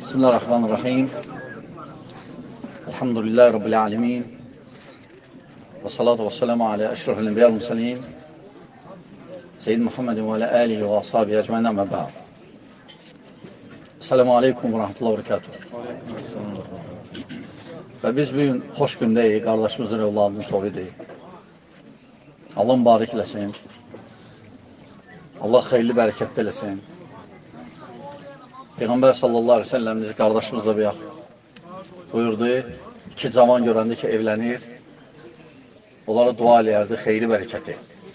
Bismillahirrahmanirrahim. Elhamdülillahi Rabbil alemin. Və salatu və selamu alə əşrafil enbiyal müsəlin. Seyyid Muhammedin və alə alihi və ashabi əcməyinə məbəd. Esselamu aleykum və rahmetullahi və berekatuhu. Və biz bugün xoş gündəyik, qardaşımızın övladının toğidik. Allah mübarək eləsin. Allah xeyirli, bərəkətli eləsin. Peyğəmbər sallallahu aleyhi ve sellem bizi qardaşımızla bir buyurdu. İki cavan görəndə ki, evlənir. Onlara dua eləyərdi, xeyri, bərəkəti.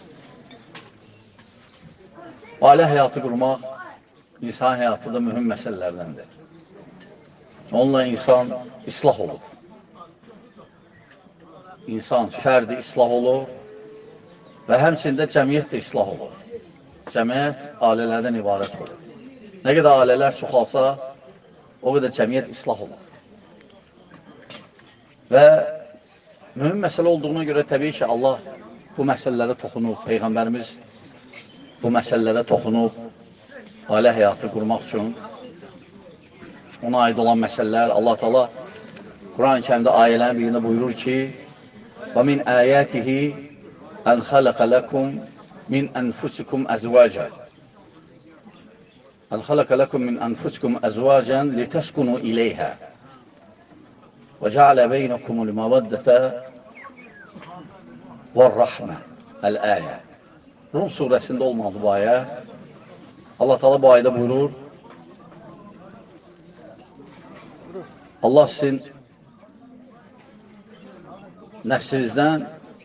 Ailə həyatı qurmaq, insan həyatı da mühüm məsələlərdəndir. Onunla insan islah olur. İnsan, fərdi islah olur və həmçində cəmiyyət də islah olur. Cəmiyyət ailələrdən ibarət olur. Nə qədər ailələr çoxalsa, o qədər cəmiyyət islah olur. Və mühüm məsələ olduğuna görə təbii ki, Allah bu məsələlərə toxunub, Peyğəmbərimiz bu məsələlərə toxunub, ailə həyatı qurmaq üçün ona aid olan məsələlər, Allah Teala Quran-ı Kərimdə ayələrin birində buyurur ki, وَمِنْ آيَاتِهِ أَنْ خَلَقَ لَكُمْ مِنْ أَنْفُسِكُمْ أَزْوَاجًا أَنْ خَلَقَ لَكُمْ مِنْ أَنْفُسِكُمْ أَزْوَاجًا لِتَسْكُنُوا إِلَيْهَا وَجَعَلَ بَيْنَكُمُ الْمَوَدَّةَ وَالرَّحْمَةَ El-Aya. Rum surəsində olmadı bu ayə. Allah Teala bu ayədə buyurur, Allah sizin nəfsinizdən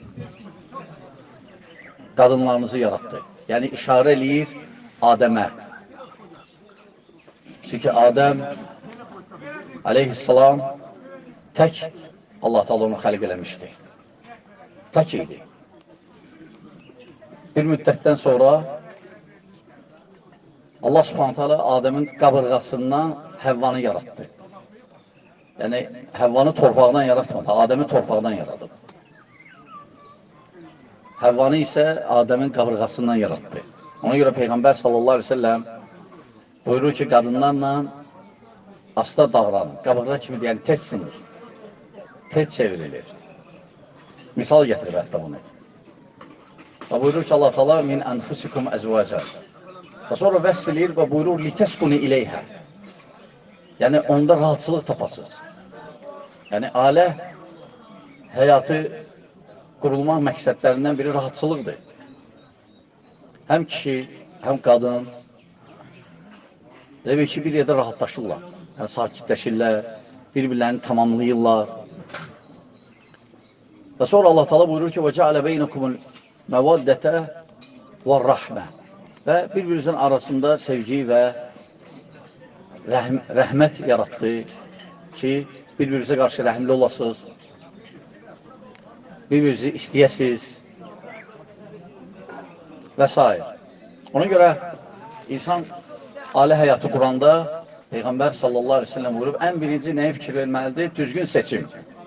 qadınlarınızı yarattı. Yəni, işarə eləyir Adəmə. Çünki Adəm aleyhissalam tək Allah Teala onu xəlq eləmişdi. Tək idi. Bir müddətdən sonra Allah Subhanahu taala Adəmin qabırğasından Həvvanı yarattı. Yəni, Həvvanı torpaqdan yaratmadı, Adəmi torpaqdan yaradıb. Həvvanı isə Adəmin qabırğasından yarattı. Ona görə Peyğəmbər sallallahu aleyhi ve sellem buyurur ki, qadınlarla asta davranın, qabırğa kimi deyəni tez sınır, tez çevrilir. Misal gətirir hətta bunu. Və buyurur ki, Allah Teala min anfusikum əzvacə. Və sonra vəsf eləyir və buyurur litəskuni ileyhə. Yəni, onda rahatçılıq tapasınız. Yəni, ailə həyatı qurulmaq məqsədlərindən biri rahatçılıqdır. Həm kişi, həm qadın elə bir ki, bir yerdə rahatlaşırlar. Yəni, sakitləşirlər, bir-birlərini tamamlayırlar. Və sonra Allah Teala buyurur ki, وَجَعَلَ بَيْنَكُمُ الْمَوَدَّةَ وَالرَّحْمَةَ. Və bir-birinizin arasında sevgi və rəhmət yaratdı ki, bir-birinizə qarşı rəhmli olasınız, bir-birinizi istəyəsiniz və s. Ona görə insan ailə həyatı quranda Peyğəmbər sallallahu aleyhi ve sellem buyurub, ən birinci nəyə fikir verməlidir? Düzgün seçim.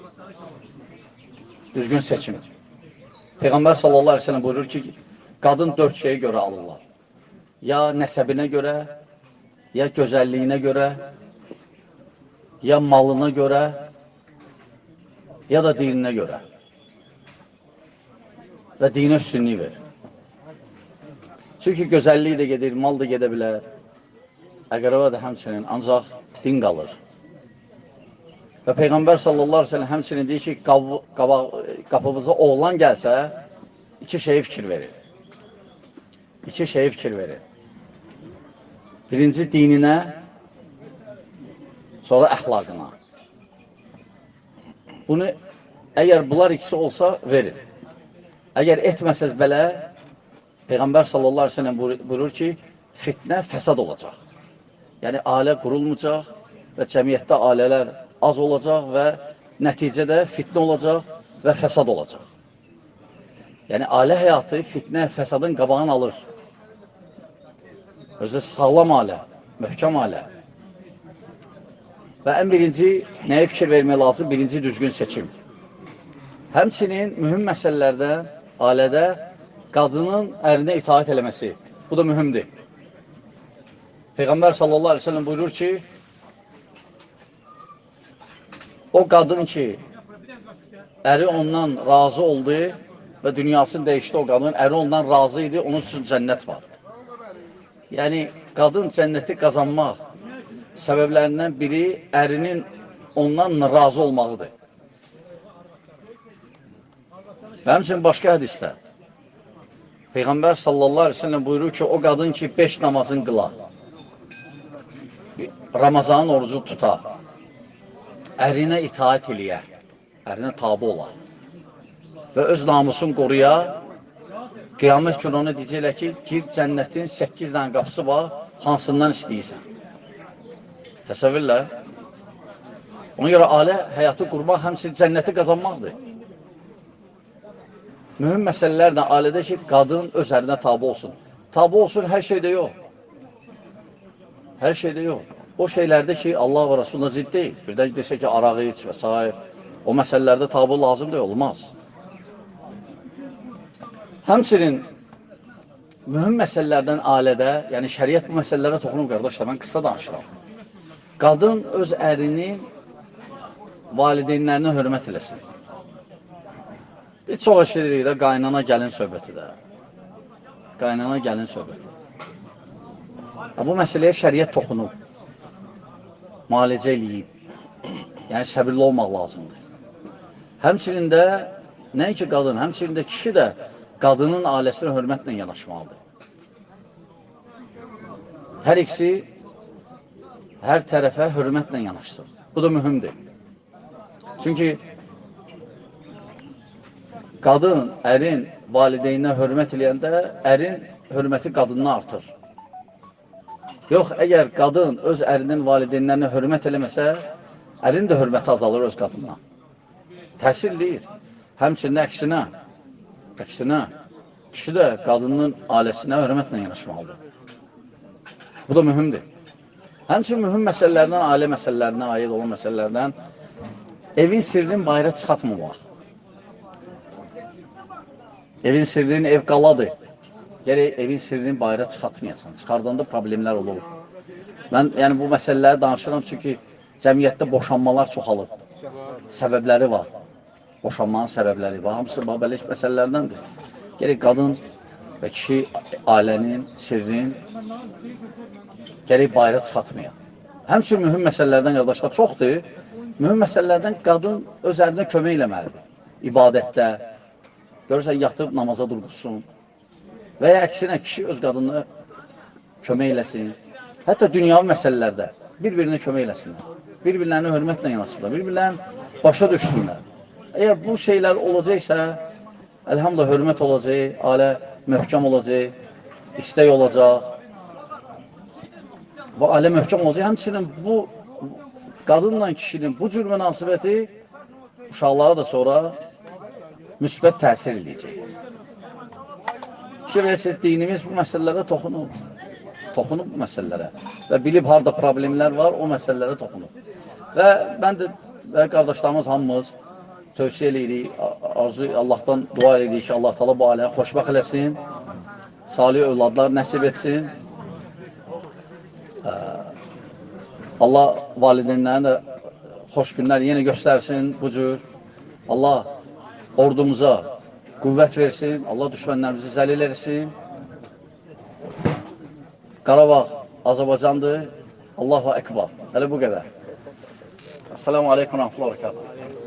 Düzgün seçim. Peyğəmbər sallallahu aleyhi ve sellem buyurur ki, qadın 4 şeyə görə alırlar. Ya nəsəbinə görə, ya gözəlliyinə görə, ya malına görə, ya da dininə görə. Və dinə üstünlük verir. Çünki gözəllik də gedir, mal da gedə bilər, əqrəba da həmçinin, ancaq din qalır. Və Peyğəmbər sallallahu aleyhi ve sellem həmçinin deyir ki, qapımıza oğlan gəlsə, 2 şeyi fikir verir. 2 şeyi fikir verir. Birinci dininə, sonra əxlaqına. Bunu, əgər bunlar ikisi olsa, verin. Əgər etməsəz belə, Peyğəmbər sallallahu aleyhi ve sellem buyurur ki, fitnə, fəsad olacaq. Yəni, ailə qurulmayacaq və cəmiyyətdə ailələr az olacaq və nəticədə fitnə olacaq və fəsad olacaq. Yəni, ailə həyatı fitnə, fəsadın qabağını alır. Özdə sağlam ailə, möhkəm ailə. Və ən birinci nəyə fikir vermək lazım? Birinci düzgün seçim. Həmçinin mühüm məsələlərdə, ailədə qadının ərinə itaat eləməsi. Bu da mühümdür. Peyğəmbər sallallahu aleyhi ve sellem buyurur ki, o qadın ki, əri ondan razı oldu və dünyasını dəyişdi o qadın, əri ondan razı idi, onun üçün cənnət var. Yəni, qadın cənnəti qazanmaq səbəblərindən biri ərinin ondan razı olmağıdır. Və həmçinin başqa hədisdə Peyğəmbər sallallahu aleyhi ve sellem buyurur ki, o qadın ki, 5 namazın qıla, Ramazanın orucu tuta, ərinə itaat eləyə, ərinə tabi ola və öz namusun qoruya, qiyamət günü ona deyəcəklər ki, gir cənnətin 8 dənə qapısı var, hansından istəyirsən. Təsəvvürlə. Ona görə ailə həyatı qurmaq həmçinin cənnəti qazanmaqdır. Mühüm məsələlər də ailədə ki, qadın öz ərinə tabi olsun. Tabi olsun hər şeydə yox. Hər şeydə yox. O şeylərdə ki, Allah və Rasuluna zidd deyil. Birdən desə ki, arağı iç və s. O məsələlərdə tabi lazım deyil, olmaz. Həmçinin mühüm məsələlərdən ailədə, yəni şəriət bu məsələlərə toxunub, qardaşlar, mən qısa danışıram. Qadın öz ərini valideynlərinə hörmət eləsin. Bir çox eşidirik də qaynana gəlin söhbəti də. Qaynana gəlin söhbəti. Bu məsələyə şəriət toxunub. Müalicə eləyib. Yəni səbirli olmaq lazımdır. Həmçinin də, nəinki qadın, həmçinin də kişi də qadının ailəsinə hörmətlə yanaşmalıdır. Hər ikisi hər tərəfə hörmətlə yanaşsın. Bu da mühümdür. Çünki qadın, ərin valideyninə hörmət eləyəndə, ərin hörməti qadınına artır. Yox, əgər qadın öz ərinin valideynlərinə hörmət eləməsə, ərin də hörməti azalır öz qadınına. Təsir deyir. Həmçinin əksinə, kişi də qadının ailəsinə hörmətlə yanaşmalıdır. Bu da mühümdür. Həmçinin mühüm məsələlərdən, ailə məsələlərinə aid olan məsələlərdən evin sirrini bayra çıxartmamaq. Evin sirrini ev qaladır. Gərək evin sirrini bayra çıxartmayasan. Çıxardanda problemlər olur. Mən yəni bu məsələləri danışıram çünki cəmiyyətdə boşanmalar çoxalır. Səbəbləri var. Boşanmanın səbəbləri var. Hamısı babələş məsələlərdəndir. Gərək qadın və kişi ailənin sirrini gərək bayra çıxartmaya. Həmçinin mühüm məsələlərdən, qardaşlar, çoxdur. Mühüm məsələlərdən qadın öz ərinə kömək eləməlidir. İbadətdə, görürsən, yatıb namaza durqursun və ya əksinə kişi öz qadınına kömək eləsin. Hətta dünyavi məsələlərdə bir-birinə kömək eləsinlər. Bir-birlərinə hörmətlə yanaşsınlar, bir-birlərini başa düşsünlər. Əgər bu şeylər olacaqsa, əlhamdülillah hörmət olacaq, ailə möhkəm olacaq, istək olacaq. Bu ailə möhkəm olacaq. Həmçinin bu qadınla kişinin bu cür münasibəti uşaqlara da sonra müsbət təsir edəcək. Fikir verirsiniz, dinimiz bu məsələlərə toxunub. Toxunub bu məsələlərə. Və bilib harada problemlər var, o məsələlərə toxunub. Və mən də qardaşlarımız hamımız tövsiyə eləyirik, arzu Allahdan dua eləyirik ki, Allah Teala bu ailəyə xoşbəxt eləsin, salih övladlar nəsib etsin. Allah valideynlərinə də xoş günlər yenə göstərsin bu cür. Allah ordumuza qüvvət versin, Allah düşmənlərimizi zəlil etsin. Qarabağ Azərbaycandır. Allahu Ekber. Hələ bu qədər. Esselamu Aleyküm və Rəhmətullah və Bərəkatuhu.